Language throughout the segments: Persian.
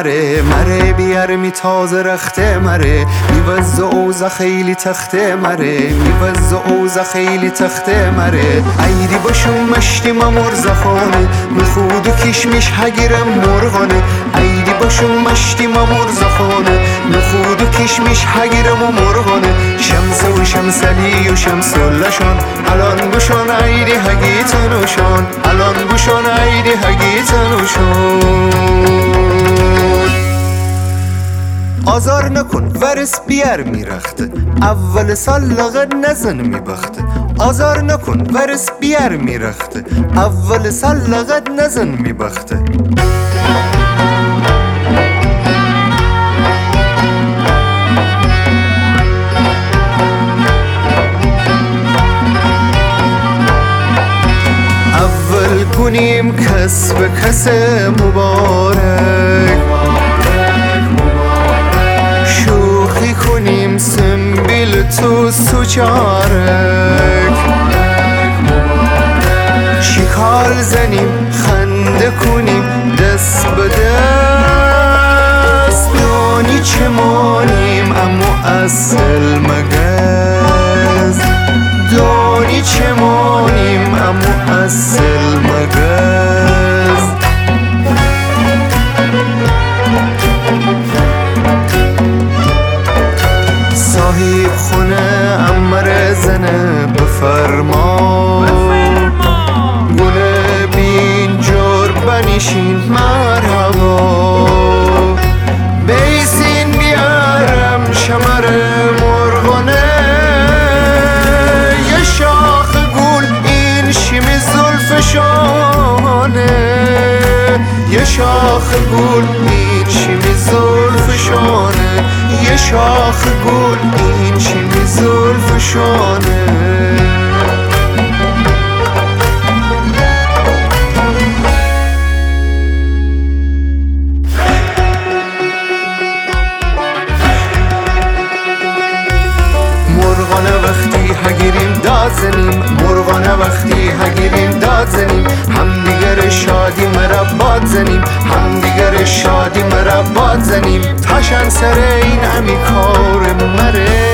مره بیار می تازه رخته مره میوزه اوزه خیلی تخته مره میوزه اوزه خیلی تخته مره ایری باشم مشتی ما مرزه خانه میخود و کشمش هگیرم مرغانه ایری باشم مشتی ما مرزه خانه میخود و کشمش هگیرم و مرغانه شمس و شمسلی و شمسلشان الان بشان ایری هگی تنوشان الان بشان ایری هگی تنوشان آزار نکن ورس بیار میرخته اول سال لغت نزن میبخته آزار نکن ورس بیار میرخته اول سال لغت نزن میبخته اول کنیم کس به کس مبارک شوخی کنیم سنبیل تو سوچارک شکال زنیم خنده کنیم دست به دست دانی چمانیم اما اصل مگز دانی چمانیم اما اصل مگز صاحب خونه امر زنه بفرما گله بین جور بنشین مرحبا بیسین بیارم شمر مرغانه یه شاخ گل این شیم زلفشانه یه شاخ گل این شیم زلفشانه یه شاخ گل این شیم زلفشانه مرغانه وقتی هگیریم داد زنیم مرغانه وقتی هگیریم داد زنیم همدیگر شادی مربات زنیم همدیگر شادی مربات زنیم تاشن سر این امی کار مره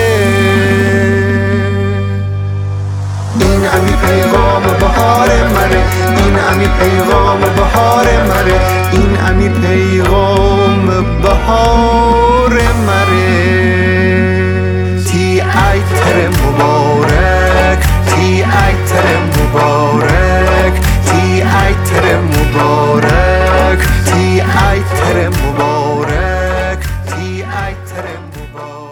این امی پیغام بهار مره این امی پیغام بهار مره این امی پیغام بهار مره تی عیتر مبارک تی عیتر مبارک تی عیتر مبارک تی عیتر مبارک تی عیتر مبارک